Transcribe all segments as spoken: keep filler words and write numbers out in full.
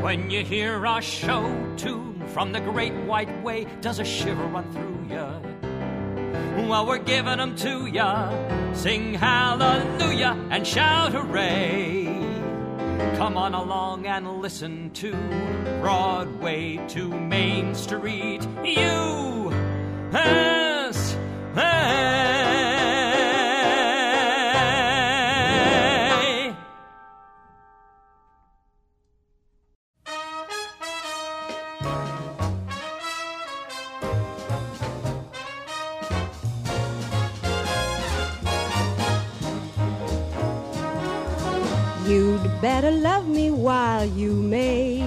When you hear our show tune from the great white way, does a shiver run through ya? Well, we're giving them to ya. Sing hallelujah and shout hooray. Come on along and listen to Broadway to Main Street. U S A. You'd better love me while you may.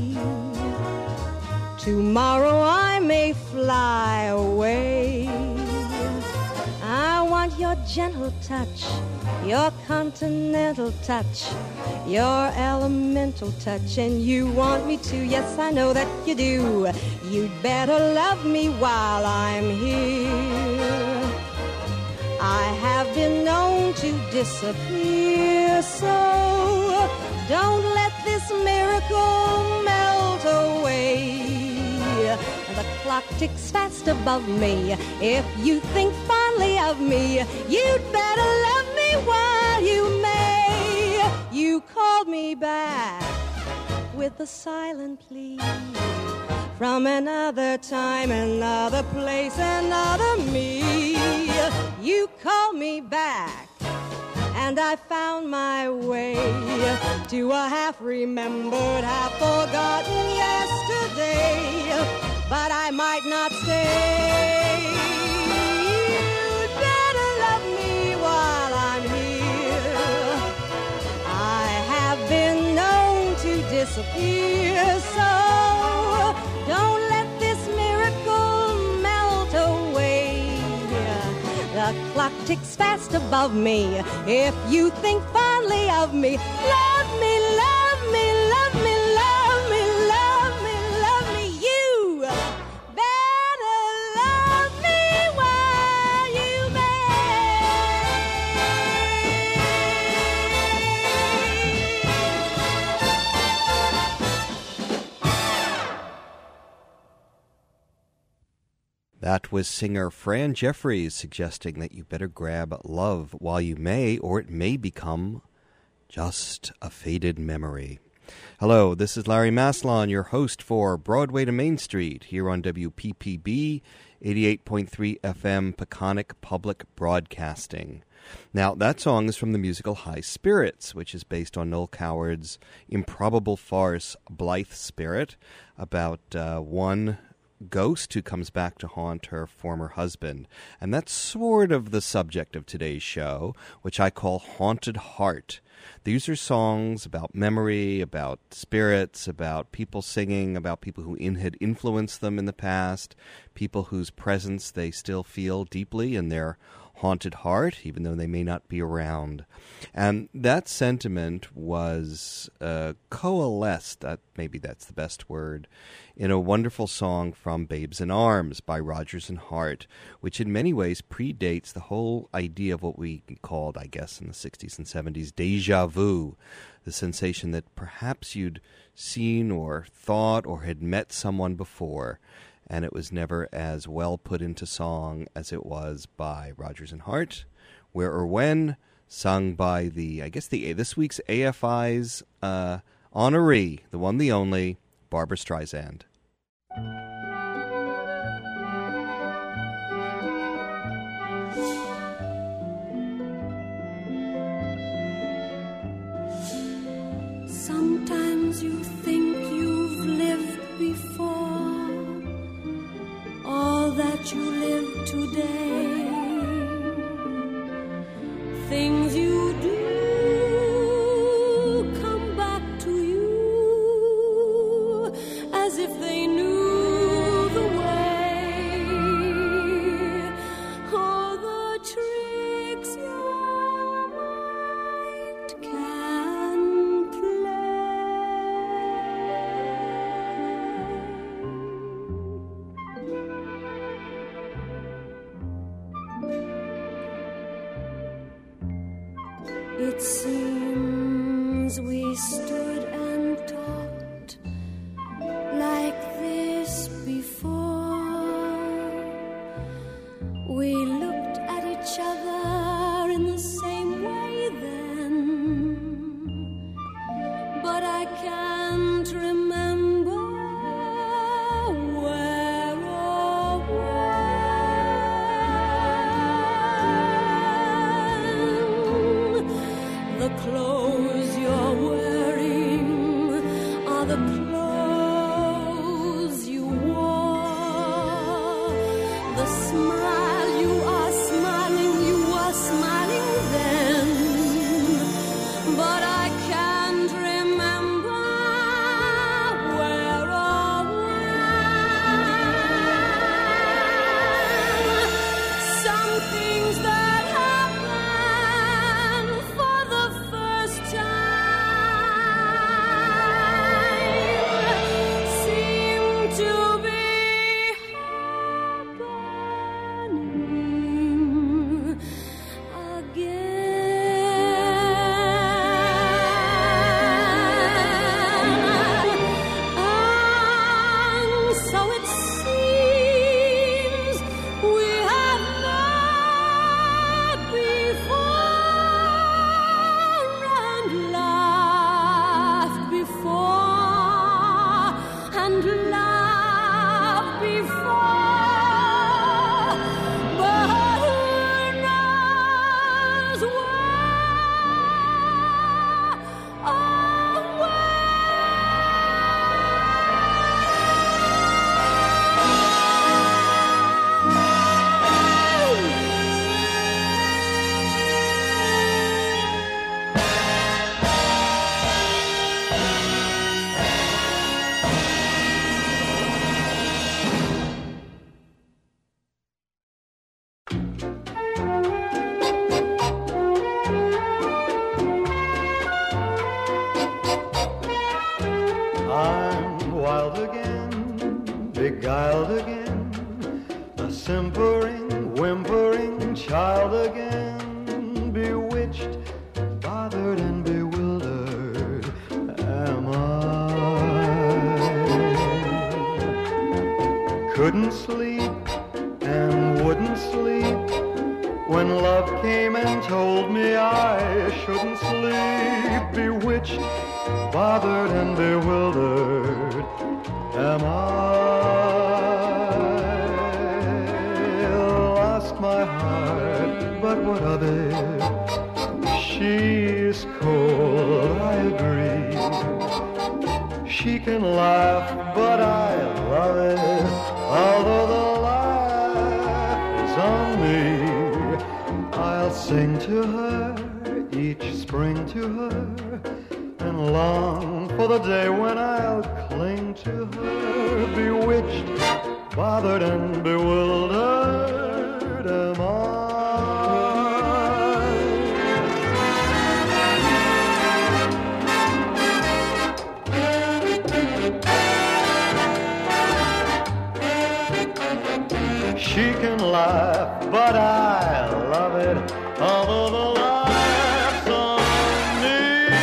Tomorrow I may fly away. I want your gentle touch, your continental touch, your elemental touch, and you want me to, yes, I know that you do. You'd better love me while I'm here. I have been known to disappear, so don't let this miracle melt away. The clock ticks fast above me. If you think fondly of me, you'd better love me while you may. You called me back with a silent plea from another time, another place, another me. You called me back, and I found my way to a half-remembered, half-forgotten yesterday. But I might not stay. You'd better love me while I'm here. I have been known to disappear, so don't let this miracle melt away. The clock ticks fast above me. If you think fondly of me, love me, love me, love me, love me, love me, love me. You better love me while you may. That was singer Fran Jeffries suggesting that you better grab love while you may, or it may become just a faded memory. Hello, this is Larry Maslon, your host for Broadway to Main Street, here on W P P B, eighty-eight point three F M, Peconic Public Broadcasting. Now, that song is from the musical High Spirits, which is based on Noel Coward's improbable farce, Blithe Spirit, about uh, one ghost who comes back to haunt her former husband. And that's sort of the subject of today's show, which I call Haunted Heart. These are songs about memory, about spirits, about people singing, about people who in, had influenced them in the past, people whose presence they still feel deeply in their haunted heart, even though they may not be around. And that sentiment was uh, coalesced, that, maybe that's the best word, in a wonderful song from Babes in Arms by Rodgers and Hart, which in many ways predates the whole idea of what we called, I guess, in the sixties and seventies, déjà vu, the sensation that perhaps you'd seen or thought or had met someone before, and it was never as well put into song as it was by Rodgers and Hart, Where or When, sung by the, I guess, the this week's A F I's uh, honoree, the one, the only, Barbra Streisand. Sometimes you think you've lived before, all that you live today, things you do come back to you as if they knew the way, all the tricks your mind can play. It seems we stood and talked I can't remember where or when. The clothes you're wearing are the clothes you wore. The smile you are smiling, you are smiling then. But I can't remember where or when. Some things that happen for the first time seem to be happening again. And so it seems we have met before and laughed before and laughed before. But who knows where or I'm wild again, beguiled again, a simpering, whimpering child again, bewitched, bothered and bewildered am I. Couldn't sleep and wouldn't sleep when love came and told me I shouldn't sleep, bewitched, bothered and bewildered am I. Lost my heart, but what of it? She's cold, I agree. She can laugh, but I love it, although the laugh is on me. I'll sing to her, each spring to her, and long for the day when I'll cling to her, bewitched, bothered and bewildered am I. She can laugh, but I love it, although the laugh's on me.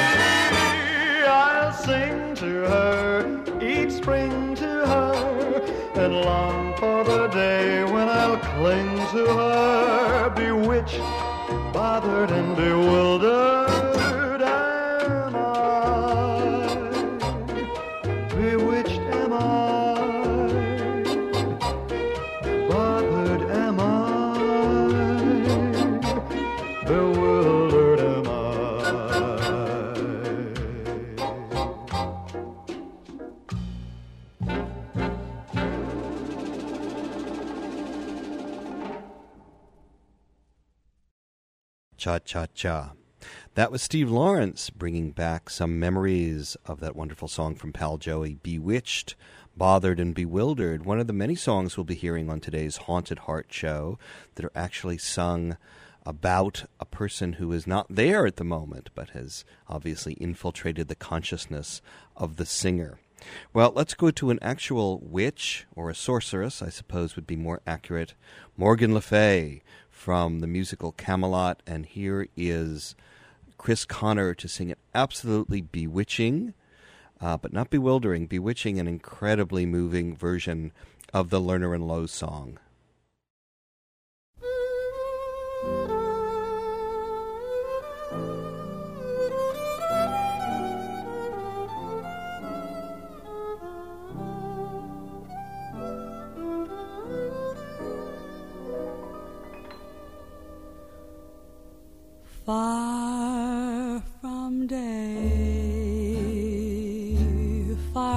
I'll sing to her, each spring to her, and long for the day when I'll cling to her, bewitched, bothered and bewildered am I. Bewitched am I. Bothered am I, bewildered am I. Cha-cha-cha. That was Steve Lawrence bringing back some memories of that wonderful song from Pal Joey, Bewitched, Bothered and Bewildered, one of the many songs we'll be hearing on today's Haunted Heart show that are actually sung about a person who is not there at the moment, but has obviously infiltrated the consciousness of the singer. Well, let's go to an actual witch, or a sorceress, I suppose would be more accurate, Morgan Le Fay from the musical Camelot, and here is Chris Connor to sing an absolutely bewitching, uh, but not bewildering, bewitching and incredibly moving version of the Lerner and Loewe song.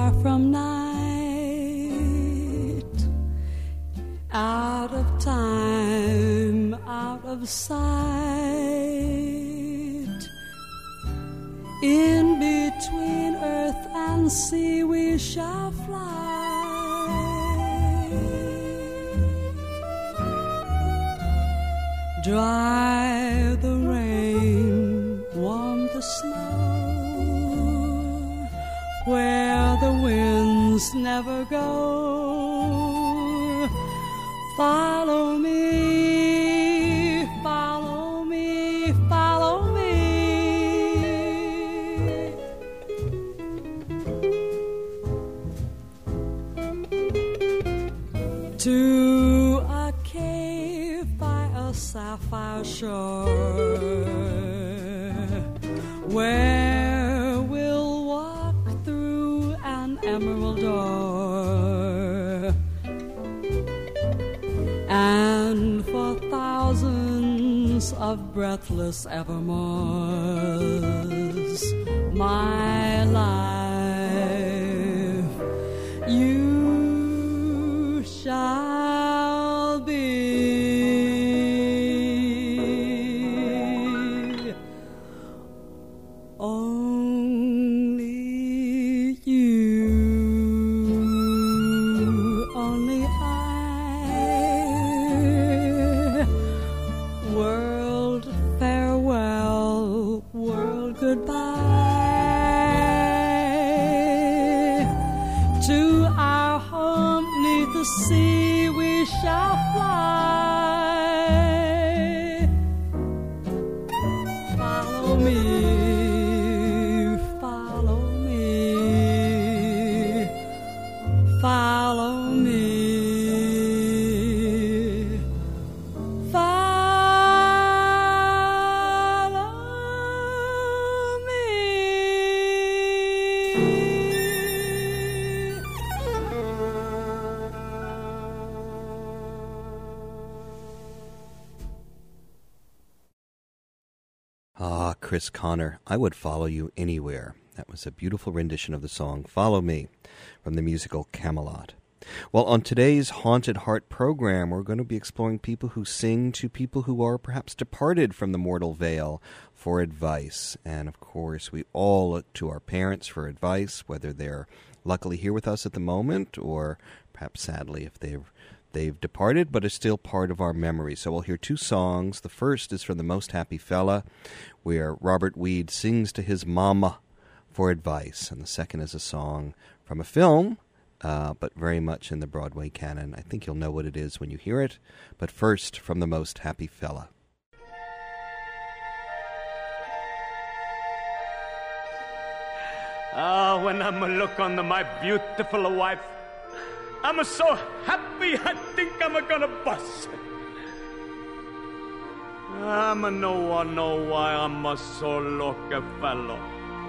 far from night, out of time, out of sight. In between earth and sea we shall fly. Dry the rain, warm the snow, where the winds never go. Follow me, follow me, follow me to a cave by a sapphire shore, where we'll walk through an emerald door, and for thousands of breathless evermores, my life you shall be. Only you, only I. World farewell, world goodbye. To our home 'neath the sea we shall fly. Follow me, follow me, follow me, follow me. Ah, Chris Connor, I would follow you anywhere. That was a beautiful rendition of the song Follow Me from the musical Camelot. Well, on today's Haunted Heart program, we're going to be exploring people who sing to people who are perhaps departed from the mortal veil for advice. And, of course, we all look to our parents for advice, whether they're luckily here with us at the moment or perhaps sadly if they've They've departed, but are still part of our memory. So we'll hear two songs. The first is from The Most Happy Fella, where Robert Weed sings to his mama for advice. And the second is a song from a film, uh, but very much in the Broadway canon. I think you'll know what it is when you hear it. But first, from The Most Happy Fella. Ah, when I'm a look on my beautiful wife, I'm so happy I think I'm gonna bust. I'm a no one know why I'm a so lucky fellow.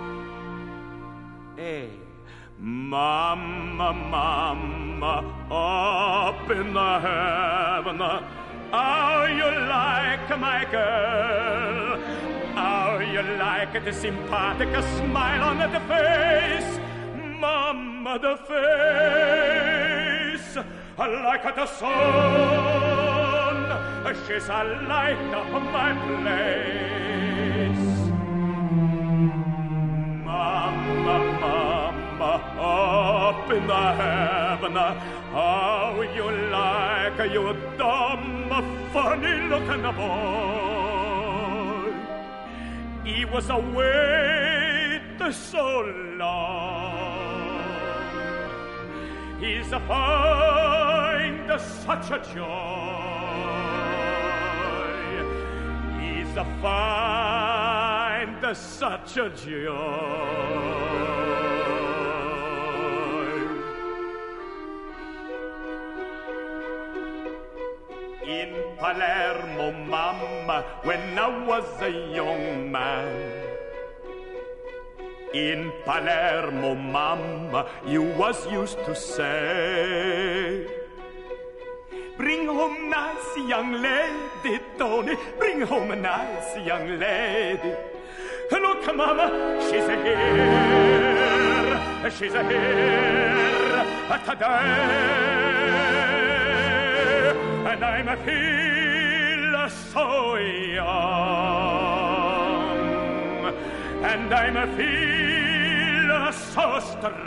Hey, mama, mama, up in the heaven, how you like my girl? How you like the sympathetic smile on the face? Mama, the face, like the sun, she's a light of my place. Mama, mama, up in the heaven, how you like you dumb, funny-looking boy. He was away so long. He's a find such a joy. He's a find such a joy. In Palermo, mama, when I was a young man, in Palermo, mama, you was used to say, bring home nice young lady, Tony, bring home a nice young lady. Look, mama, she's here, she's here today, and I'm a feel so young, and I'm a feel so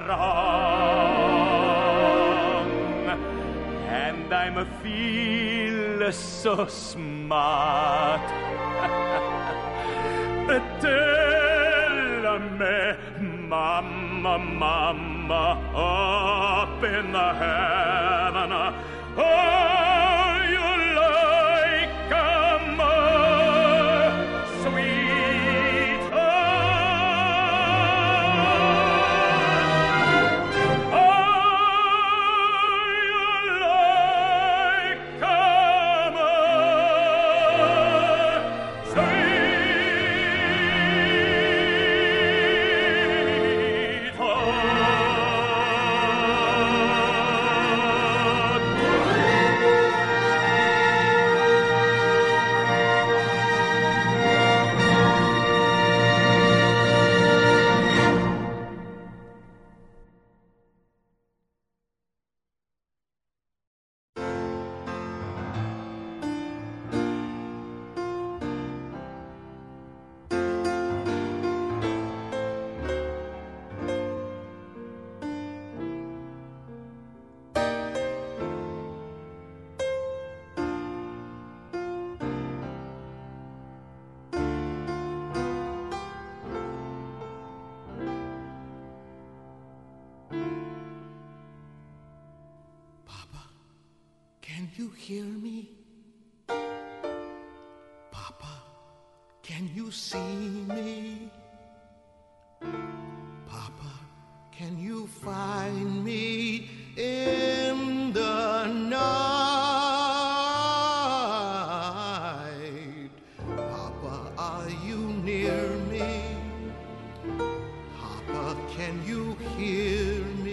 strong, and I'm a feel so smart. Tell me, Mama, Mama, up in the heaven, oh, you like a more sweet oh, you like a more sweet. Can you hear me? Papa, can you see me? Papa, can you find me in the night? Papa, are you near me? Papa, can you hear me?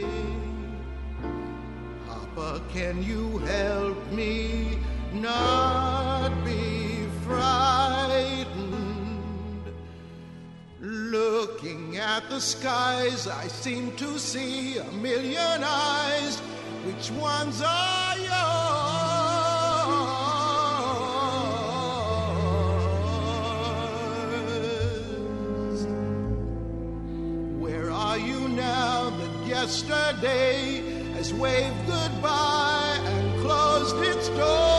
Papa, can you help me not be frightened? Looking at the skies, I seem to see a million eyes. Which ones are yours? Where are you now that yesterday has waved goodbye and closed its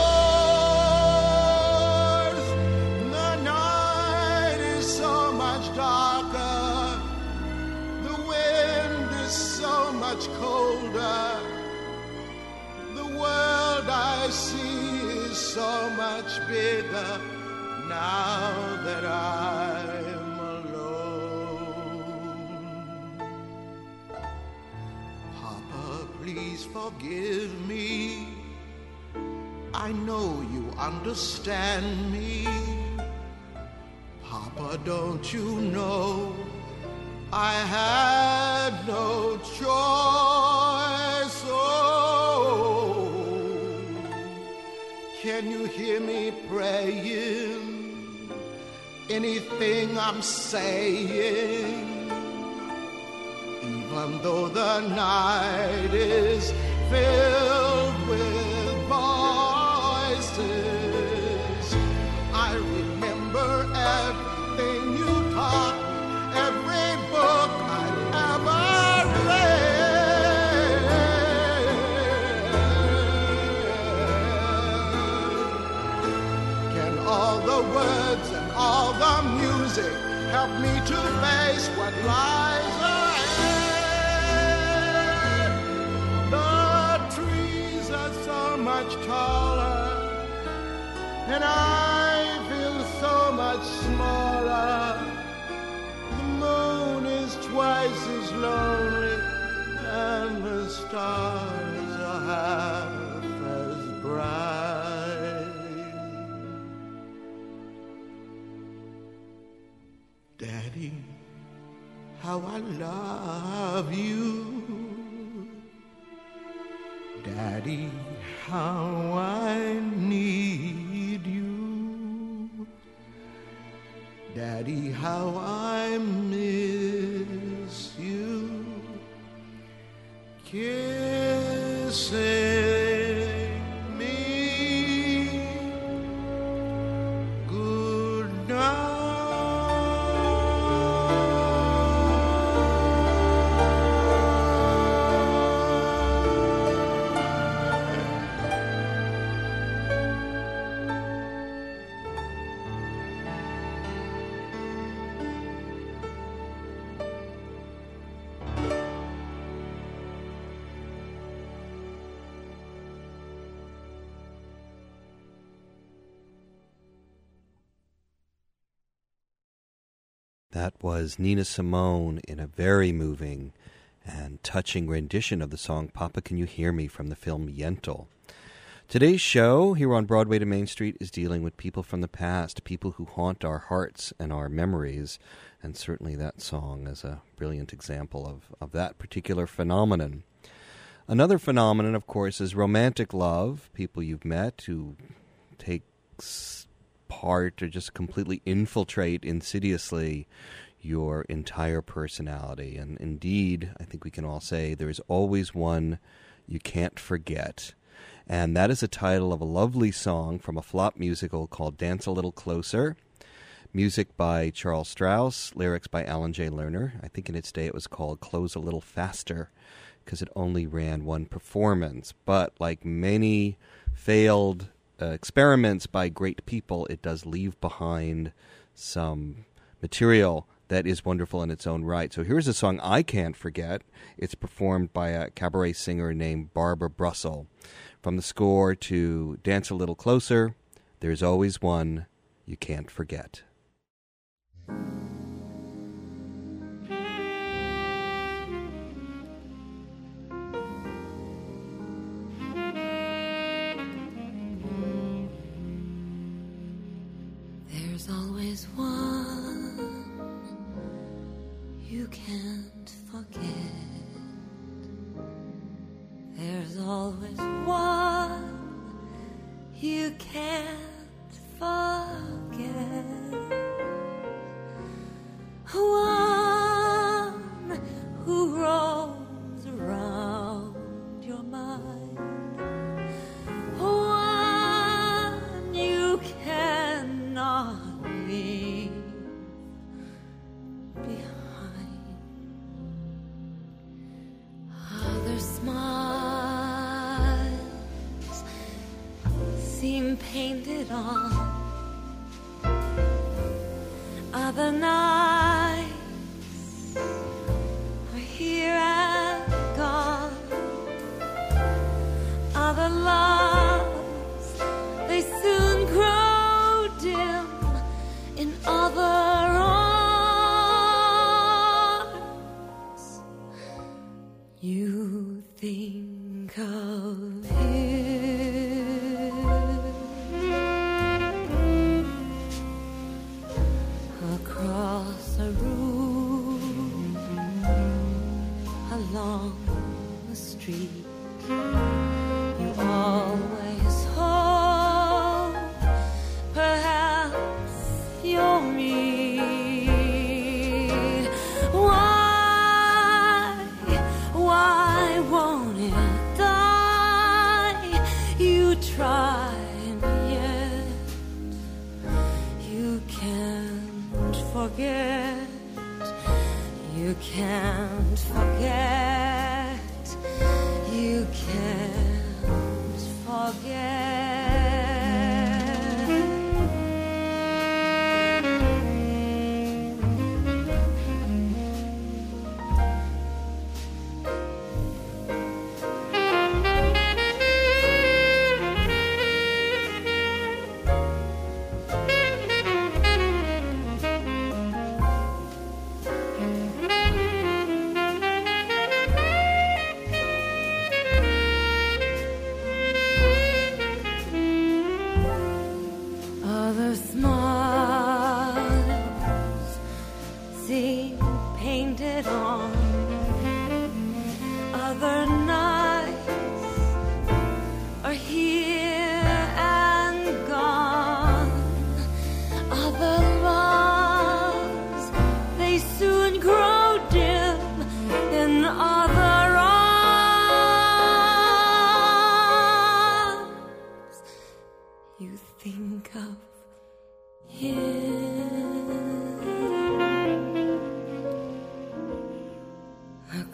doors? The night is so much darker, the wind is so much colder, the world I see is so much bigger now that I'm alone. Papa, please forgive me. I know you understand me. Papa, don't you know I had no choice? Oh, can you hear me praying? Anything I'm saying? Even though the night is filled with voices, I remember everything you taught, every book I've ever read. Can all the words and all the music help me to face what lies ahead? The trees are so much taller, and I feel so much smaller. The moon is twice as lonely, and the stars are half as bright. Daddy, how I love you. Daddy, how I need you. Daddy, how I miss you. kissing me good night. That was Nina Simone in a very moving and touching rendition of the song Papa, Can You Hear Me from the film Yentl. Today's show here on Broadway to Main Street is dealing with people from the past, people who haunt our hearts and our memories, and certainly that song is a brilliant example of, of that particular phenomenon. Another phenomenon, of course, is romantic love, people you've met who take part or just completely infiltrate insidiously your entire personality. And indeed, I think we can all say there is always one you can't forget. And that is the title of a lovely song from a flop musical called Dance a Little Closer. Music by Charles Strauss, lyrics by Alan J. Lerner. I think in its day it was called Close a Little Faster because it only ran one performance. But like many failed Uh, experiments by great people, it does leave behind some material that is wonderful in its own right. So here's a song I can't forget. It's performed by a cabaret singer named Barbara Brussel. From the score to Dance a Little Closer, there's always one you can't forget. There's always one you can't forget. There's always one you can't forget. One who roams around your mind. One you cannot leave behind. Other smiles seem painted on. Other nights are here and gone. Other loves, they soon grow dim in other arms. You think of him across a room, along the street. You always hope perhaps you'll meet. Why, why won't it die? You try and yet you can't forget. You can't forget. You can't forget.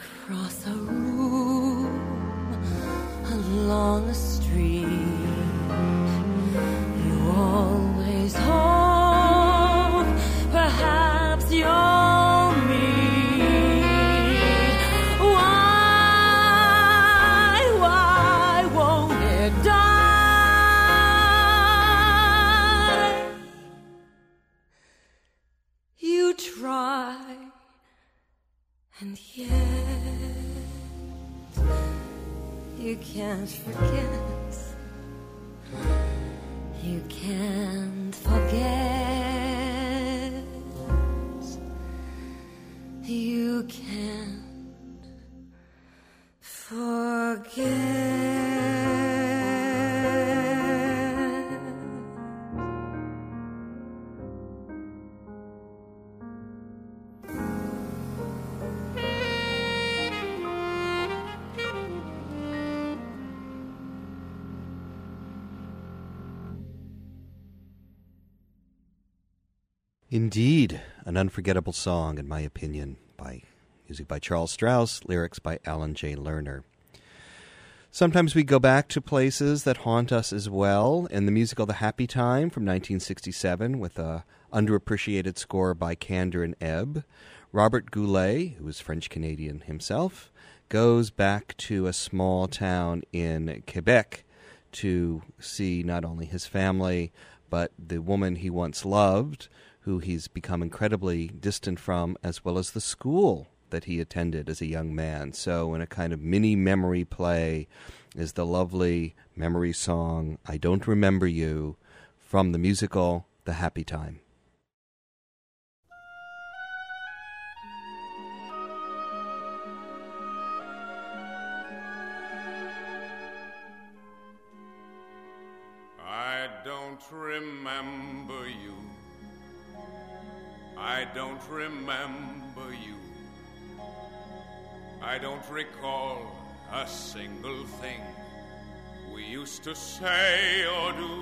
across a room, along a street. You always hope perhaps you'll meet. Why, why won't it die? You try, and yet you can't forget. You can't forget. You can't forget. Indeed, an unforgettable song, in my opinion, by music by Charles Strauss, lyrics by Alan J. Lerner. Sometimes we go back to places that haunt us as well. In the musical The Happy Time from nineteen sixty-seven, with a underappreciated score by Kander and Ebb, Robert Goulet, who was French-Canadian himself, goes back to a small town in Quebec to see not only his family, but the woman he once loved, who he's become incredibly distant from, as well as the school that he attended as a young man. So in a kind of mini memory play is the lovely memory song, I Don't Remember You, from the musical The Happy Time. I don't remember you. I don't remember you. I don't recall a single thing we used to say or do.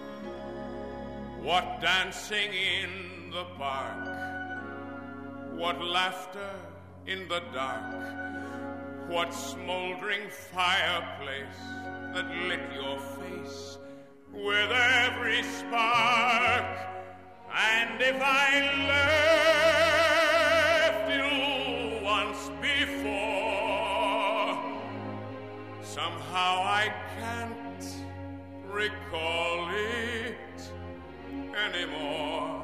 What dancing in the park, what laughter in the dark, what smoldering fireplace that lit your face with every spark. And if I left you once before, somehow I can't recall it anymore.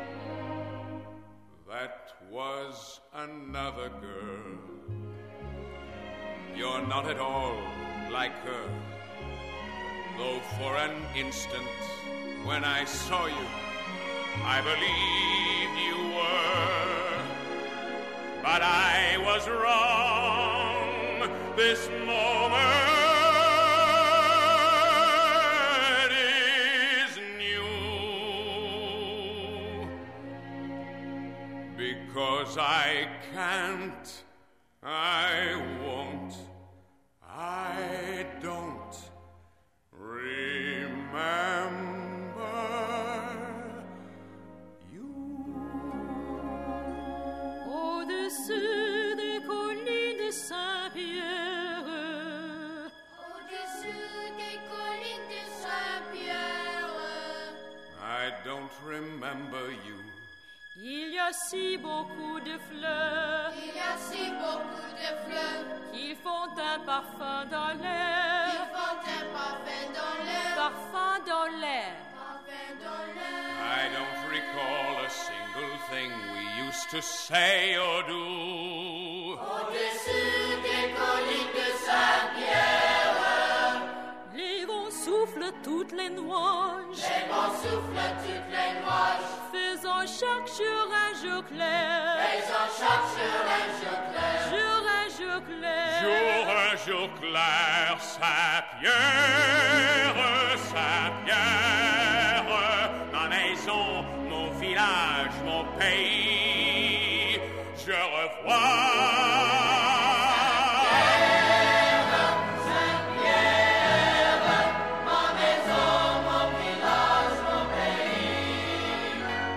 That was another girl. You're not at all like her, though for an instant when I saw you, I believed you were, but I was wrong. This moment is new, because I can't, I won't, I don't remember. Au-dessus des collines de Saint-Pierre, au-dessus des collines de Saint-Pierre, I don't remember you. il y a si beaucoup de fleurs, il y a si beaucoup de fleurs, qui font un parfum dans l'air, qui font un parfum dans l'air, parfum dans l'air, parfum dans l'air. I don't recall a single thing we used to say or do. Au-dessus des collines de Saint-Pierre, les vents soufflent toutes les nuages, les vents soufflent toutes les nuages, faisant chaque jour un jour clair, faisant chaque jour un jour clair, jour un jour clair, Jour un jour clair, Saint-Pierre, Saint-Pierre, ma maison, mon village, mon pays, je revois.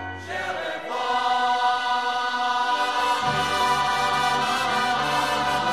Saint-Pierre,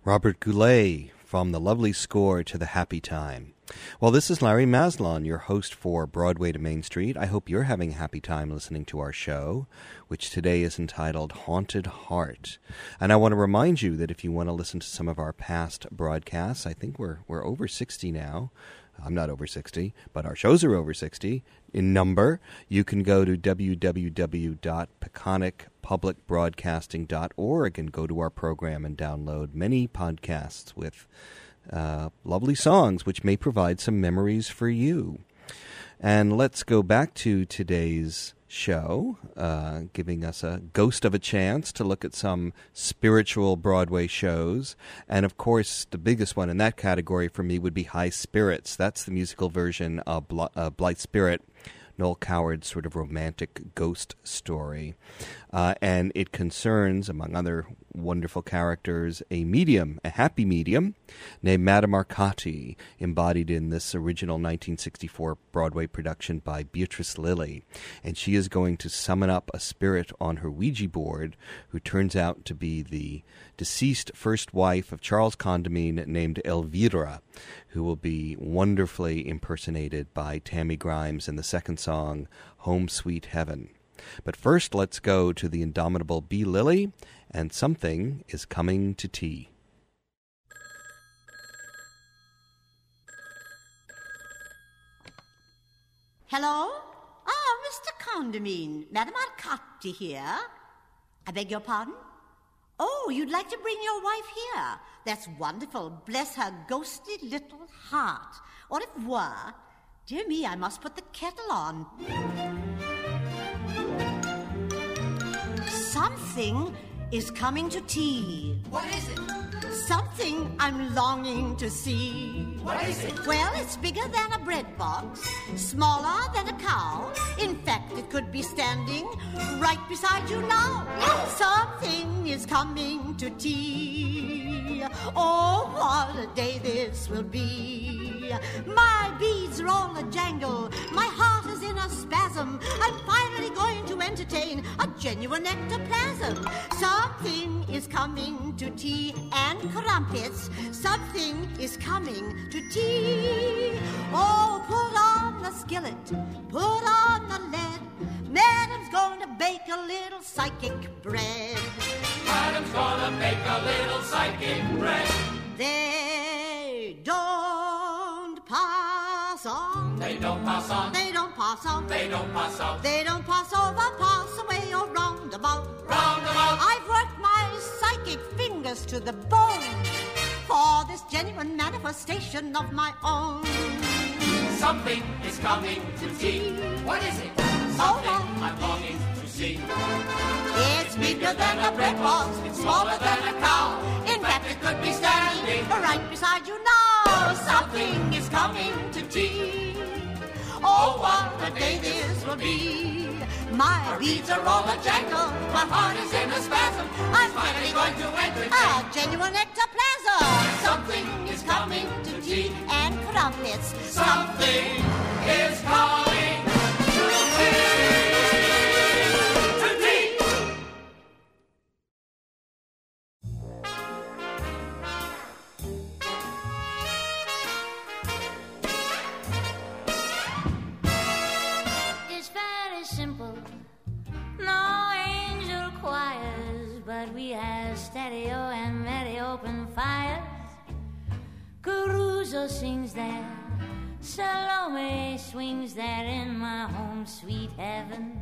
Robert Goulet from the lovely score to The Happy Time. Well, this is Larry Maslon, your host for Broadway to Main Street. I hope you're having a happy time listening to our show, which today is entitled Haunted Heart. And I want to remind you that if you want to listen to some of our past broadcasts, I think we're we're over sixty now. I'm not over sixty, but our shows are over sixty in number. You can go to w w w dot peconic public broadcasting dot org and go to our program and download many podcasts with uh, lovely songs which may provide some memories for you. And let's go back to today's show, uh, giving us a ghost of a chance to look at some spiritual Broadway shows. And, of course, the biggest one in that category for me would be High Spirits. That's the musical version of Bl- uh, Blithe Spirit, Noel Coward's sort of romantic ghost story. Uh, and it concerns, among other wonderful characters, a medium, a happy medium, named Madame Arcati, embodied in this original nineteen sixty-four Broadway production by Beatrice Lillie. And she is going to summon up a spirit on her Ouija board who turns out to be the deceased first wife of Charles Condamine named Elvira, who will be wonderfully impersonated by Tammy Grimes in the second song, Home Sweet Heaven. But first, let's go to the indomitable B. Lillie, and Something is Coming to Tea. Hello? Ah, Mister Condamine. Madame Arcati here. I beg your pardon? Oh, you'd like to bring your wife here. That's wonderful. Bless her ghostly little heart. Au revoir. Dear me, I must put the kettle on. Something is coming to tea. What is it? Something I'm longing to see. What is it? Well, it's bigger than a bread box, smaller than a cow. In fact, it could be standing right beside you now. Something is coming to tea. Oh, what a day this will be. My beads are all a jangle. My heart is in a spasm. I'm finally going to entertain a genuine ectoplasm. Something is coming to tea and crumpets. Something is coming to tea. Oh, put on the skillet, put on the lead. Madame's gonna bake a little psychic bread. Madame's gonna bake a little psychic bread. They don't pass on. They don't pass on. They don't pass on. They don't pass out. They don't pass over, pass away, or roundabout. Roundabout. I've worked my psychic fingers to the bone for this genuine manifestation of my own. Something is coming to tea. What is it? Something Oh, I'm longing to see. It's bigger than a bread box, it's smaller than a cow. In fact, it could be standing right beside you now. Something is coming to tea. Oh, what a day this will be. My beads are all a jangle, my heart is in a spasm. I'm finally going to enter a genuine ectoplasm. Something is coming to tea. And crumpets. Something is coming to tea. To tea. It's very simple. No angel choirs, but we have stereo and very open fires. Caruso sings there, Salome swings there in my home sweet heaven.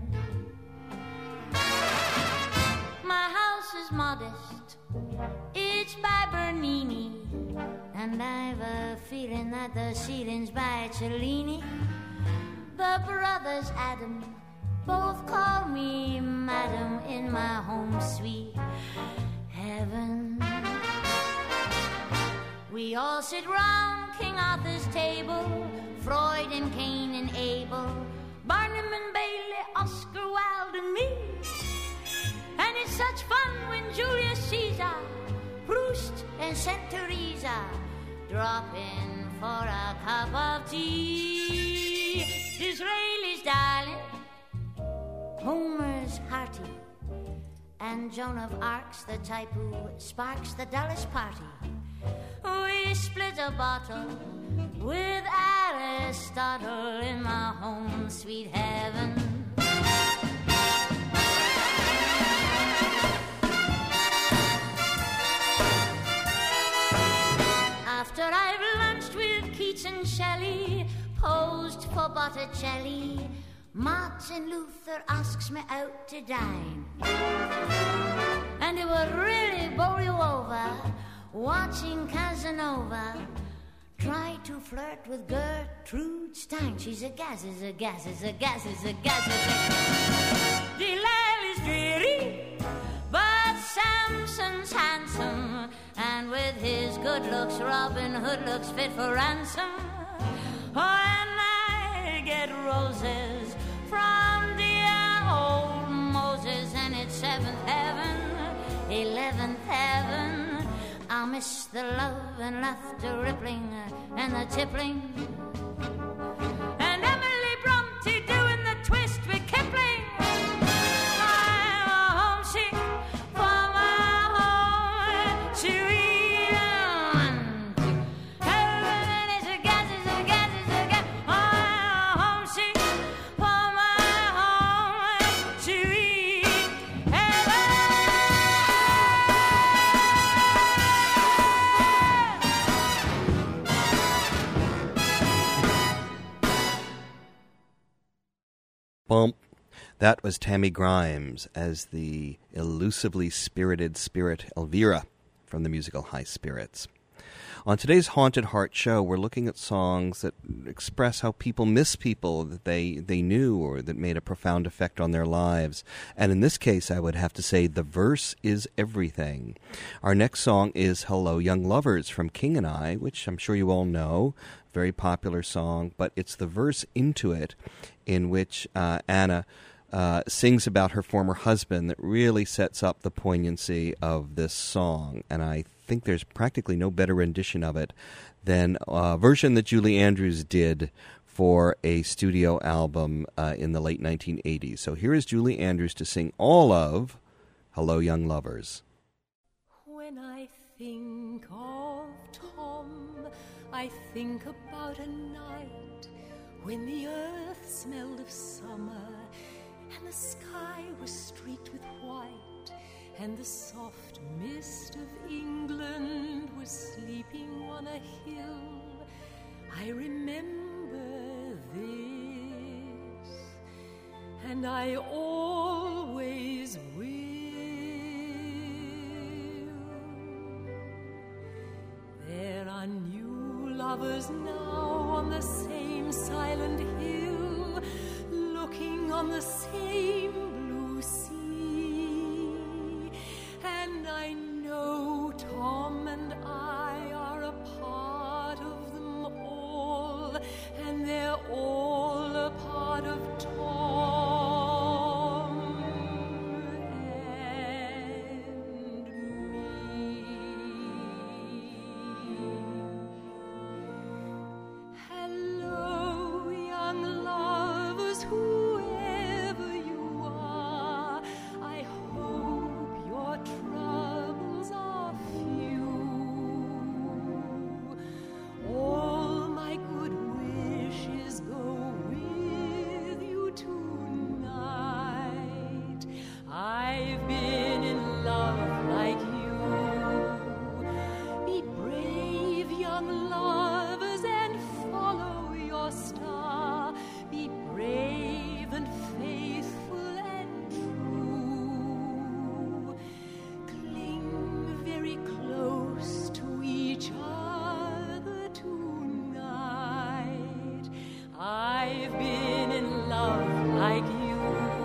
My house is modest, it's by Bernini, and I've a feeling that the ceiling's by Cellini. The brothers Adam both call me madam in my home sweet heaven. We all sit round King Arthur's table, Freud and Cain and Abel, Barnum and Bailey, Oscar Wilde and me. And it's such fun when Julius Caesar, Proust and Saint Teresa drop in for a cup of tea. Disraeli's darling, Homer's hearty, and Joan of Arc's the type who sparks the dullest party. We split a bottle with Aristotle in my home sweet heaven. After I've lunched with Keats and Shelley, posed for Botticelli, Martin Luther asks me out to dine. And it would really bowl you over, watching Casanova try to flirt with Gertrude Stein. She's a gas, is a gas, is a gas, is a gas, is a Delilah's dreary, but Samson's handsome, and with his good looks, Robin Hood looks fit for ransom. Oh, and I get roses from dear old Moses, and it's seventh heaven, eleventh heaven. I'll miss the love and laughter rippling and the tippling, and Emily Bronte doing the twist with Kipling. I'm homesick for my home, sweet one. Heaven is a gas, is a gas, is a gas. I'm homesick for my home, sweet heaven. Bump. That was Tammy Grimes as the elusively spirited spirit Elvira from the musical High Spirits. On today's Haunted Heart show, we're looking at songs that express how people miss people that they, they knew or that made a profound effect on their lives. And in this case, I would have to say the verse is everything. Our next song is Hello Young Lovers from King and I, which I'm sure you all know, very popular song, but it's the verse into it in which uh, Anna uh, sings about her former husband that really sets up the poignancy of this song. And I think there's practically no better rendition of it than a version that Julie Andrews did for a studio album uh, in the late nineteen eighties. So here is Julie Andrews to sing all of Hello Young Lovers. When I think of Tom, I think about a night when the earth smelled of summer and the sky was streaked with white, and the soft mist of England was sleeping on a hill. I remember this, and I always will. There are new lovers now on the same silent hill, looking on the same blue sea, and I know Tom and I are a part of them all, and they're all a part of Tom and me. Hello, young lovers, whoever you are, I hope your troubles are few. All my good wishes go with you tonight. I've been in love like you. Be brave, young lovers, and follow your star. Be brave and faithful and true. Cling very close to each other tonight. I've been in love like you.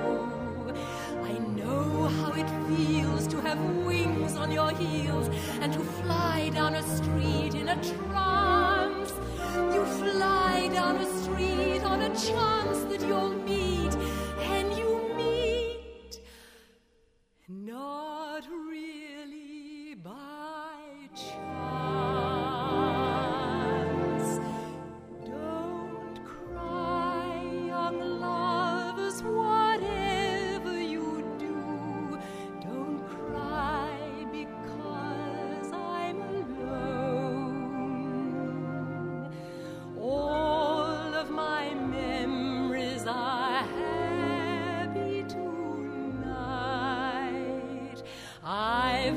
I know how it feels to have wings on your heels and to fly down a street in a trance. You fly down a street on a chance that you'll meet, and you meet not really by chance. Don't cry, young lovers, whatever you do. Don't cry because I'm alone.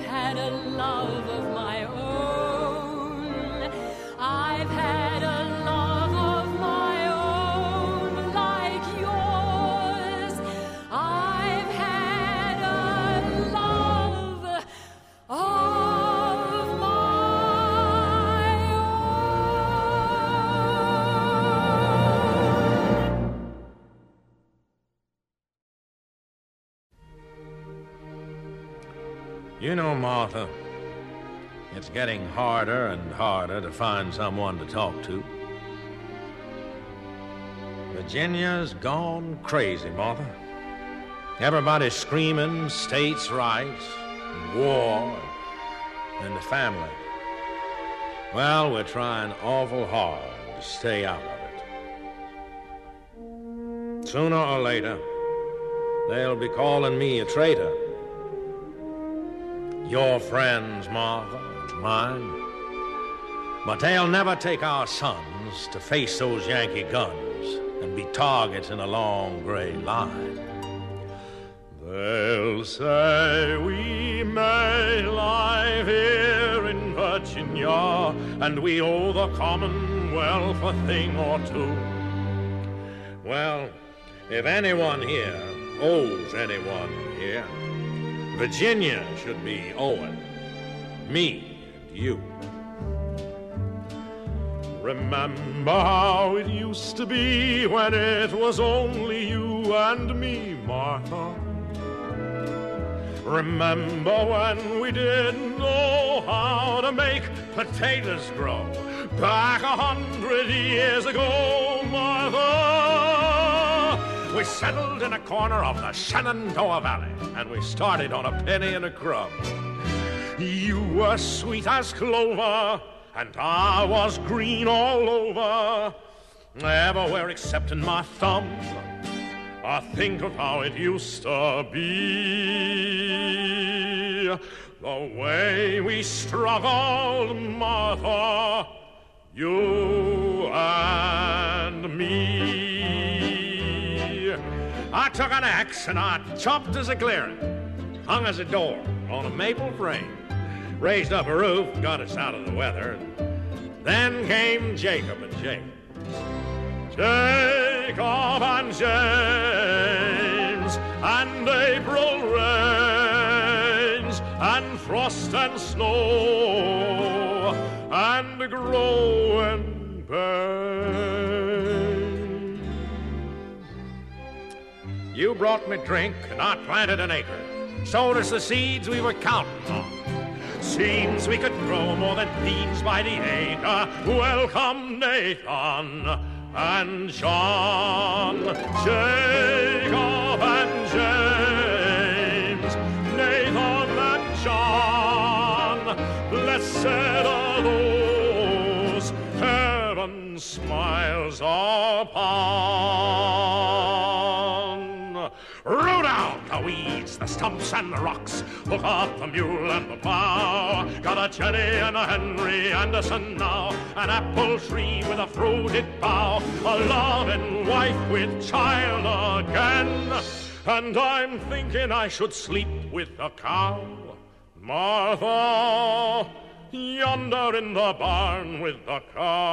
I've had a love of my own. I've had a love of my own like yours. I've had a love of my own. You know, Martha, it's getting harder and harder to find someone to talk to. Virginia's gone crazy, Martha. Everybody's screaming states' rights, and war, and the family. Well, we're trying awful hard to stay out of it. Sooner or later, they'll be calling me a traitor. Your friends, Martha, mine. But they'll never take our sons to face those Yankee guns and be targets in a long gray line. They'll say we may lie here in Virginia, and we owe the Commonwealth a thing or two. Well, if anyone here owes anyone here, Virginia should be owing me and you. Remember how it used to be when it was only you and me, Martha. Remember when we didn't know how to make potatoes grow back a hundred years ago, Martha. We settled in a corner of the Shenandoah Valley, and we started on a penny and a crumb. You were sweet as clover, and I was green all over, everywhere except in my thumb. I think of how it used to be, the way we struggled, Martha, you and me. I took an axe and I chopped as a clearing, hung as a door on a maple frame, raised up a roof, got us out of the weather. Then came Jacob and James. Jacob and James, and April rains, and frost and snow, and growing pain. You brought me drink, and I planted an acre, sowed us the seeds we were counting on. Seems we could grow more than beans by the acre. Welcome, Nathan and John, Jacob and James, Nathan and John. Blessed are those heaven smiles upon. Root out the weeds, the stumps and the rocks, hook up the mule and the plow. Got a Jenny and a Henry Anderson now, an apple tree with a fruited bough, a loving wife with child again, and I'm thinking I should sleep with a cow. Martha, yonder in the barn with the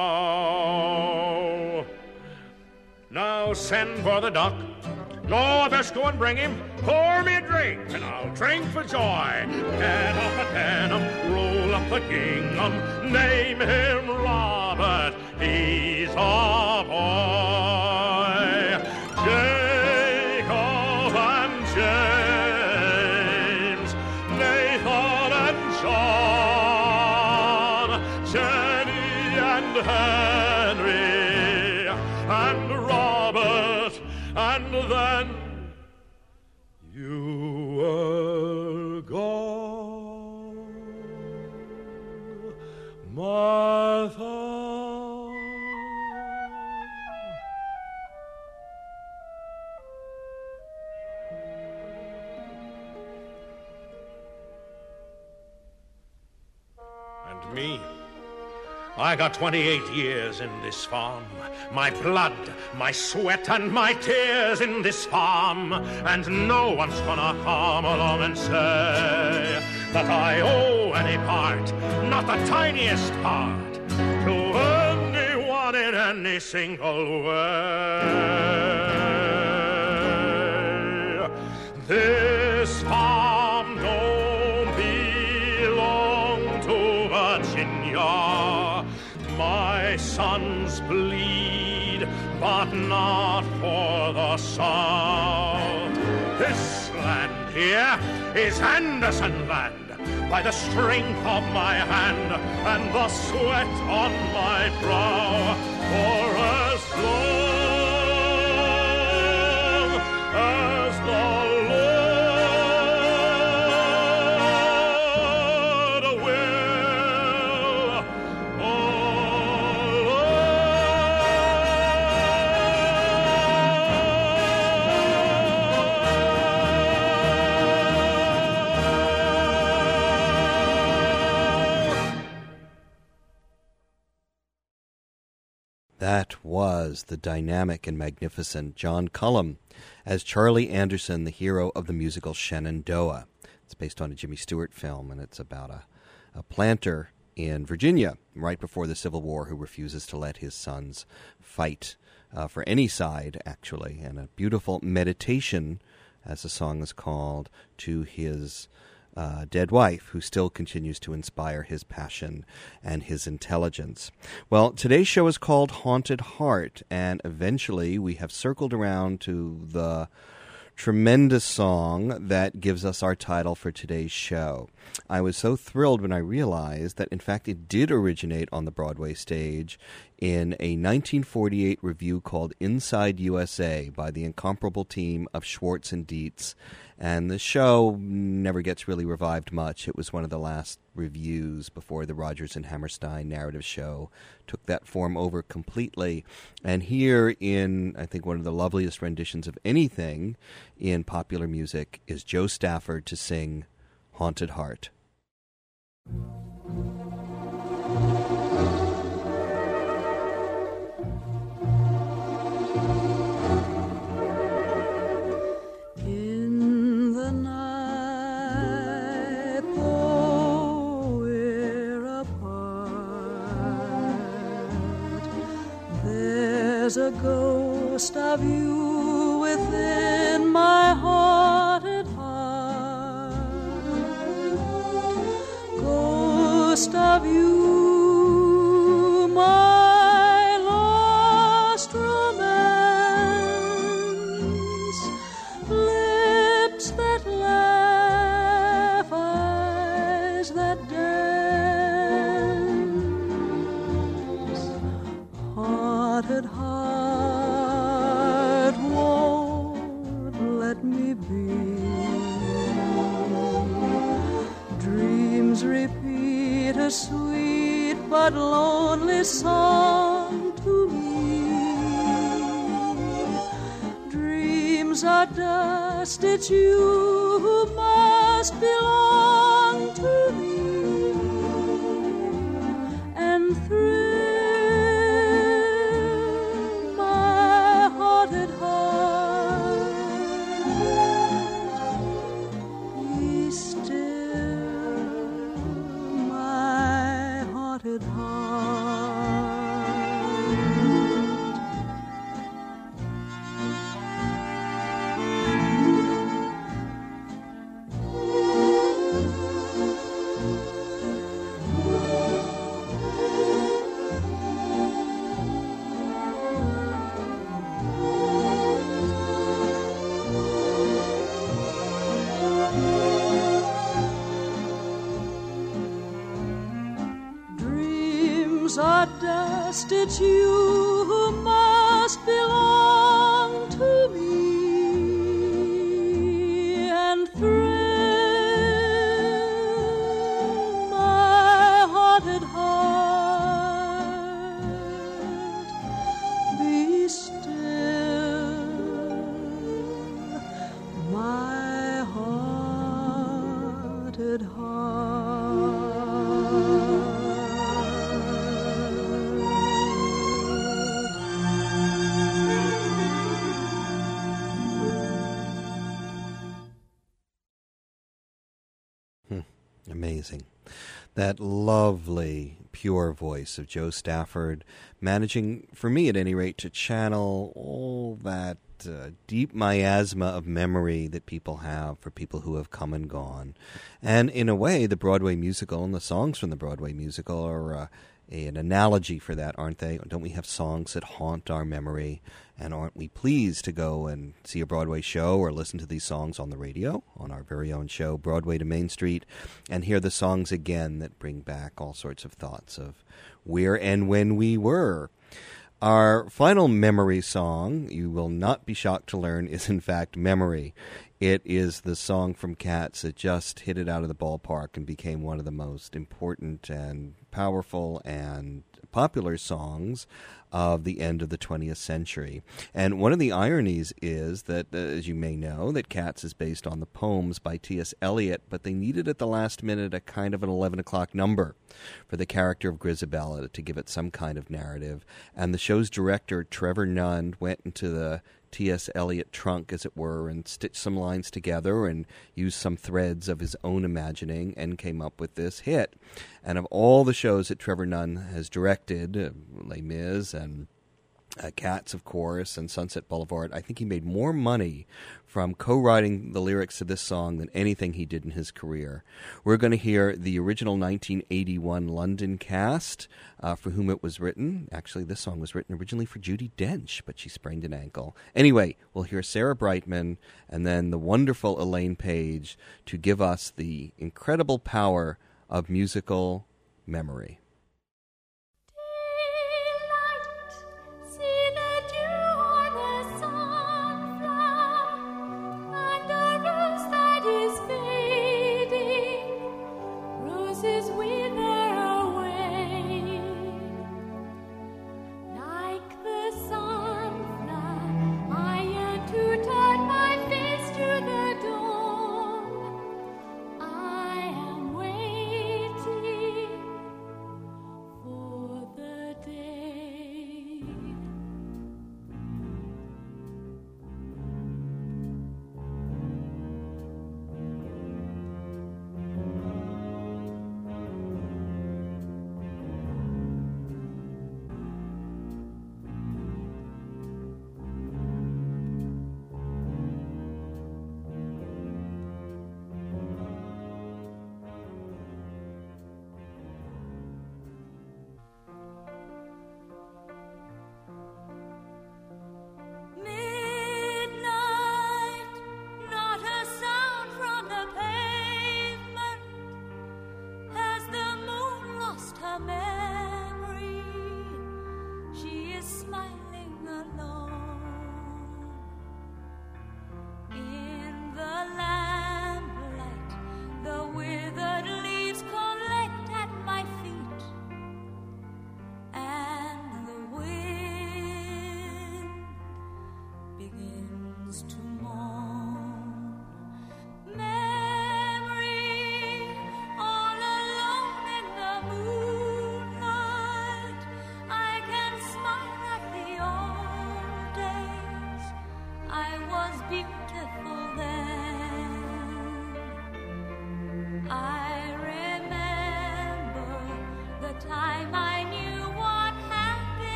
cow. Now send for the duck. No, I best go and bring him. Pour me a drink, and I'll drink for joy. Get up a denim, roll up the gingham, name him Robert, he's a boy. Jacob and James, Nathan and John, Jenny and Henry, and Robert, and then you were gone, Martha. And me, I got twenty-eight years in this farm, my blood, my sweat, and my tears in this farm, and no one's gonna come along and say, that I owe any part, not the tiniest part, to anyone in any single way. This farm don't belong to Virginia. My sons bleed, but not for the South. This land here is Anderson land, by the strength of my hand and the sweat on my brow. For as long as the Lord will, That was the dynamic and magnificent John Cullum as Charlie Anderson, the hero of the musical Shenandoah. It's based on a Jimmy Stewart film, and it's about a, a planter in Virginia right before the Civil War who refuses to let his sons fight uh, for any side, actually, and a beautiful meditation, as the song is called, to his Uh, dead wife, who still continues to inspire his passion and his intelligence. Well, today's show is called Haunted Heart, and eventually we have circled around to the tremendous song that gives us our title for today's show. I was so thrilled when I realized that, in fact, it did originate on the Broadway stage in a nineteen forty-eight revue called Inside U S A by the incomparable team of Schwartz and Dietz. And the show never gets really revived much. It was one of the last revues before the Rodgers and Hammerstein narrative show took that form over completely. And here in, I think, one of the loveliest renditions of anything in popular music is Joe Stafford to sing Haunted Heart. There's a ghost of you within my haunted heart, ghost of you, my lost romance, lips that laugh, eyes that dance, haunted heart. Repeat a sweet but lonely song to me. Dreams are dust, it's you who must belong to me. And thrill my haunted heart. Be still, haunted are dust, it's you who must belong to me. And thrill my haunted heart. Be still, my haunted heart. amazing. That lovely, pure voice of Jo Stafford, managing, for me at any rate, to channel all that uh, deep miasma of memory that people have for people who have come and gone. And in a way, the Broadway musical and the songs from the Broadway musical are uh, an analogy for that, aren't they? Don't we have songs that haunt our memory? And aren't we pleased to go and see a Broadway show or listen to these songs on the radio, on our very own show, Broadway to Main Street, and hear the songs again that bring back all sorts of thoughts of where and when we were. Our final memory song, you will not be shocked to learn, is in fact Memory. It is the song from Cats that just hit it out of the ballpark and became one of the most important and powerful and popular songs of the end of the twentieth century. And one of the ironies is that, uh, as you may know, that Cats is based on the poems by T S Eliot, but they needed at the last minute a kind of an eleven o'clock number for the character of Grisabella to give it some kind of narrative. And the show's director, Trevor Nunn, went into the T S Eliot trunk, as it were, and stitched some lines together and used some threads of his own imagining and came up with this hit. And of all the shows that Trevor Nunn has directed, uh, Les Mis and uh, Cats, of course, and Sunset Boulevard, I think he made more money from co-writing the lyrics to this song than anything he did in his career. We're going to hear the original nineteen eighty-one London cast, uh, for whom it was written. Actually, this song was written originally for Judi Dench, but she sprained an ankle. Anyway, we'll hear Sarah Brightman and then the wonderful Elaine Paige to give us the incredible power of musical memory.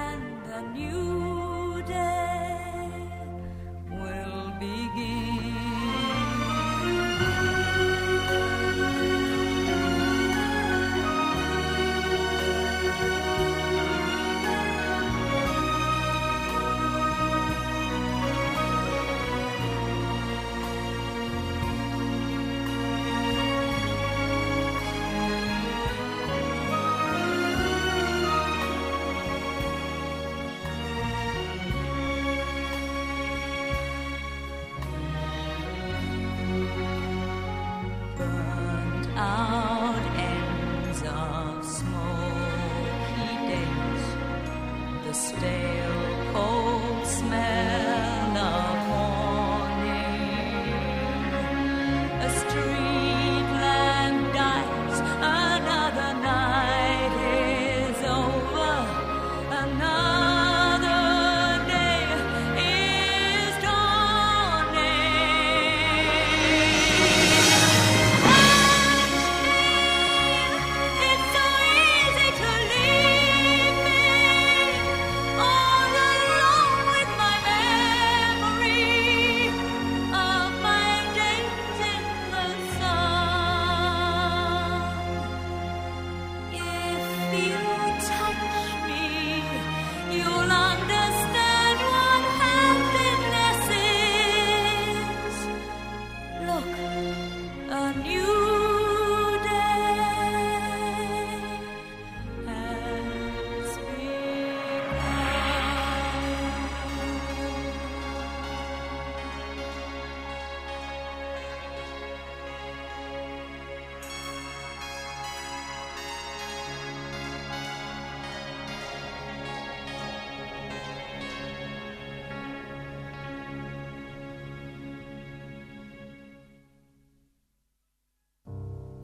New day will begin.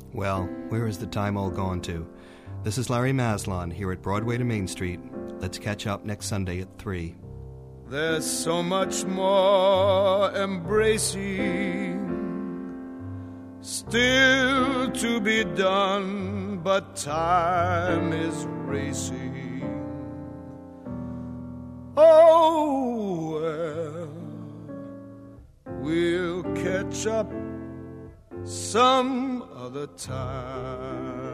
Well, where is the time all gone to? This is Larry Maslon here at Broadway to Main Street. Let's catch up next Sunday at three. There's so much more embracing still to be done, but time is racing. Oh, well, we'll catch up some other time.